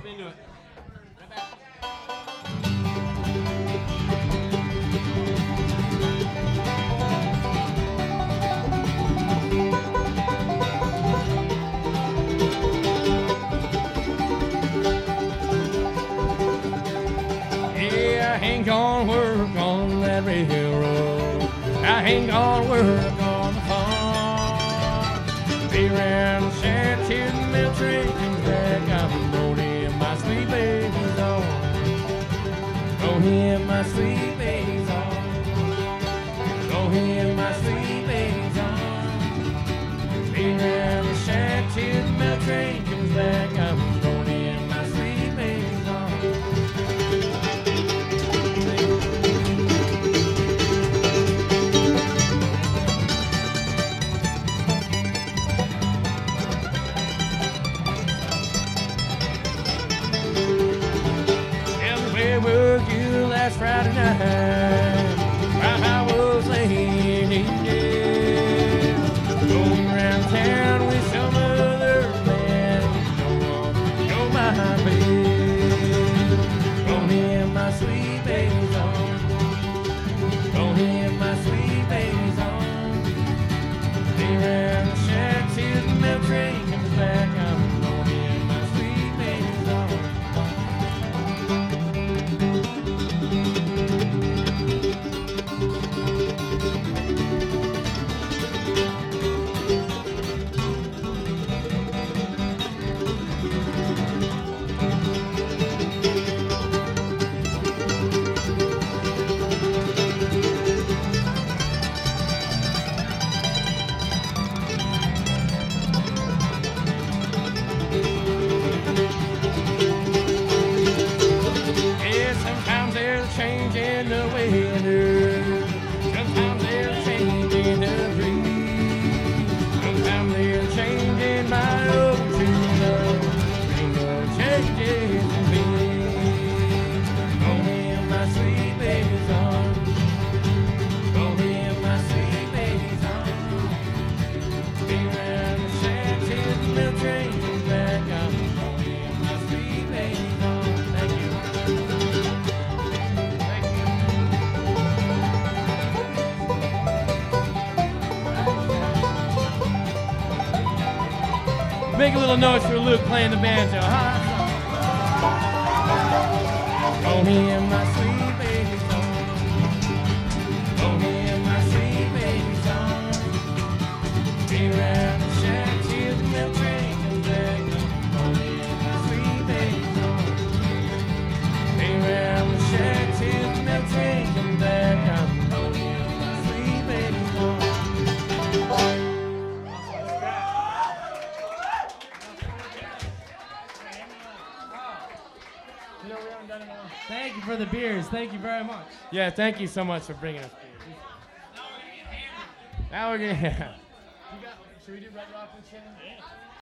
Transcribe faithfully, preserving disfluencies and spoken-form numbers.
Jump into it. Right back. Yeah, I ain't gonna work on that railroad. I ain't gonna work on the farm. Be around the shack till the milk train comes back. I'm gonna hear my sweet baby's on. Gonna hear my sweet baby's on. Gonna hear my sweet baby's on. Be around the shack till the milk train comes back. I'm gonna hear my sweet baby's on. Where were you last Friday night? While I was laying in jail, going around town with some other man. Don't want to go my bed. Don't hear my sweet baby's on. Don't hear my sweet baby's on. Be around the shack till the milk train comes back. I'm gonna hear my sweet baby's on. Changing the weather, sometimes they're changing the breeze, sometimes they're changing my old true love. Ain't no changes in me. Don't hear my sweet baby's on. Don't hear my sweet baby's on. Be around the shack till the milk train comes back. I'm gonna hear my sweet baby's on. Thank you. Make a little noise for Luke playing the banjo, huh? Don't hear my sweet baby song. Don't hear my sweet baby song. Be around the shack till the milk train comes back. Don't hear my sweet baby song. Be around the shack till the milk train comes back. Don't hear my sweet baby song. Thank you for the beers. Thank you very much. Yeah, thank you so much for bringing us beers. Now we're gonna. You got, should we do Red Rock and Shannon? Yeah.